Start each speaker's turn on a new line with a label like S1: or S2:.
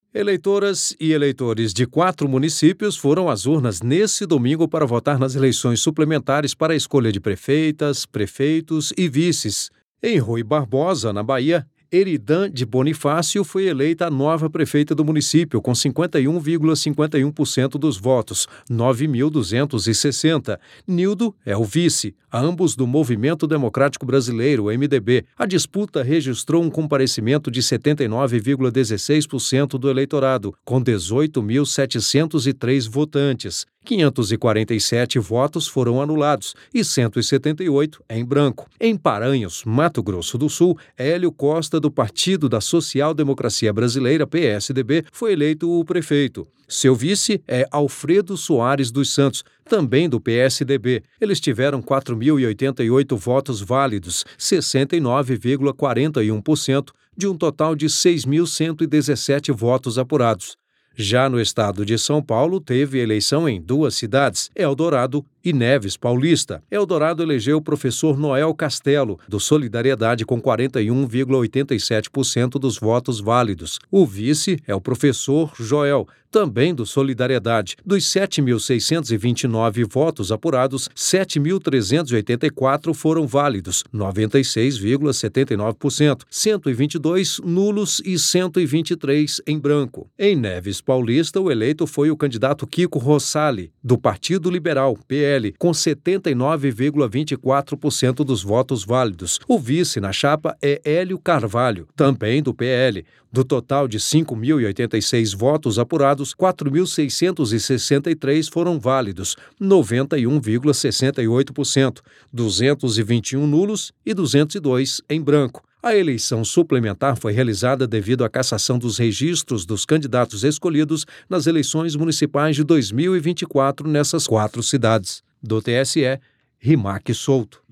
S1: Eleitoras e eleitores de 4 municípios foram às urnas nesse domingo para votar nas eleições suplementares para a escolha de prefeitas, prefeitos e vices. Em Rui Barbosa, na Bahia, Eridan de Bonifácio foi eleita a nova prefeita do município, com 51,51% dos votos, 9.260. Nildo é o vice, ambos do Movimento Democrático Brasileiro, MDB. A disputa registrou um comparecimento de 79,16% do eleitorado, com 18.703 votantes. 547 votos foram anulados e 178 em branco. Em Paranhos, Mato Grosso do Sul, Hélio Costa, do Partido da Social Democracia Brasileira, PSDB, foi eleito o prefeito. Seu vice é Alfredo Soares dos Santos, também do PSDB. Eles tiveram 4.088 votos válidos, 69,41%, de um total de 6.117 votos apurados. Já no estado de São Paulo, teve eleição em 2 cidades, Eldorado e Neves Paulista. Eldorado elegeu o professor Noel Castelo, do Solidariedade, com 41,87% dos votos válidos. O vice é o professor Joel, também do Solidariedade. Dos 7.629 votos apurados, 7.384 foram válidos, 96,79%, 122 nulos e 123 em branco. Em Neves Paulista, o eleito foi o candidato Kiko Rossali, do Partido Liberal, PL, com 79,24% dos votos válidos. O vice na chapa é Hélio Carvalho, também do PL. Do total de 5.086 votos apurados, 4.663 foram válidos, 91,68%, 221 nulos e 202 em branco. A eleição suplementar foi realizada devido à cassação dos registros dos candidatos escolhidos nas eleições municipais de 2024 nessas 4 cidades. Do TSE, Rimac Souto.